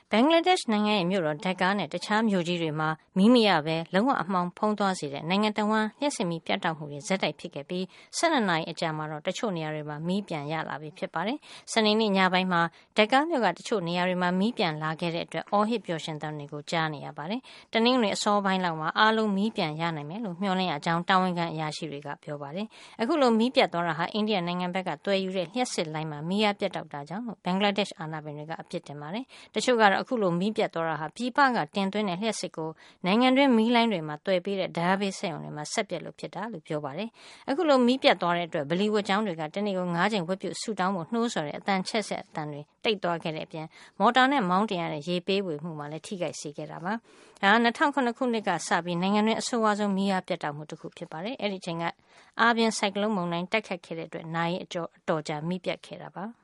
ဘင်္ဂလားဒေ့ရှ်နိုင်ငံရဲ့မြို့တော်ဒက္ကားနဲ့တခြားမြို့ကြီးတွေမှာမီးမရပဲလုံးဝအမှောင်ဖုံးသွားစေတဲ့နိုင်ငံတော်ဝန်လျှက်စစ်မီးပြတ်တောက်မှုတွေဇက်တိုက်ဖြစ်ခဲ့ပြီး12 နာရီအကြာမှာတော့တချို့နေရာတွေမှာမီးပြန်ရလာပြီဖြစ်ပါတယ်။စနေနေ့ညပိုင်းမှာဒက္ကားမြို့ကတချို့နေရာတွေမှာမီးပြန်လာခဲ့တဲ့အတွက်အော်ဟစ်ပျော်ရွှင်သံတွေကိုကြားနေရပါတယ်။တနင်္ဂနွေအစောပိုင်းလောက်မှာအားလုံးမီးပြန်ရနိုင်မယ်လို့မျှော်လင့်ရကြောင်းတာဝန်ခံအရာရှိတွေကပြောပါတယ်။အခုလိုမီးပြတ်သွားတာဟာအိန္ဒိယနိုင်ငံဘက်ကတွယ်ယူတဲ့လျှက်စစ်လိုင်းမှာမီးအားပြတ်တောက်တာကြောင့်လို့ဘင်္ဂလားဒေ့ရှ်အာဏာပိုင်တွေကအပြစ်တင်ပါတယ်။တချို့ကတော့အခုလိုမီးပြတ်သွားတာဟာပြည်ပကတင်သွင်းတဲ့လျှက်စစ်ကိုနိုင်ငံတွင်းမီးလိုင်းတွေမှာတွယ်ပေးတဲ့ဓာတ်ဘေးစက်ရုံတွေမှာဆက်ပြက်လို့ဖြစ်တာလို့ပြောပါတယ်။အခုလိုမီးပြတ်သွားတဲ့အတွက်ဗလီဝတ်ကျောင်းတွေကတနေ့ကို9 ချိန်ဝတ်ပြုဆူတောင်းဖို့နှိုးဆော်တဲ့အတန်ချက်ဆက်အတန်တွေတိတ်သွားခဲ့တဲ့အပြင်မော်တာနဲ့မောင်းတင်ရတဲ့ရေပေးဝေမှုမှာလည်းထိခိုက်စေခဲ့တာပါ။ဒါ2009 ခုနှစ်ကစပြီးနိုင်ငံတွင်းအဆိုးအဝါဆုံးမီးအားပြတ်တောက်မှုတစ်ခုဖြစ်ပါတယ်။အဲဒီချိန်ကအာပြင်ဆိုင်ကလုန်းမုန်တိုင်းတိုက်ခတ်ခဲ့တဲ့အတွက်နာရီအတော်ကြာမီးပြတ်ခဲ့တာပါ။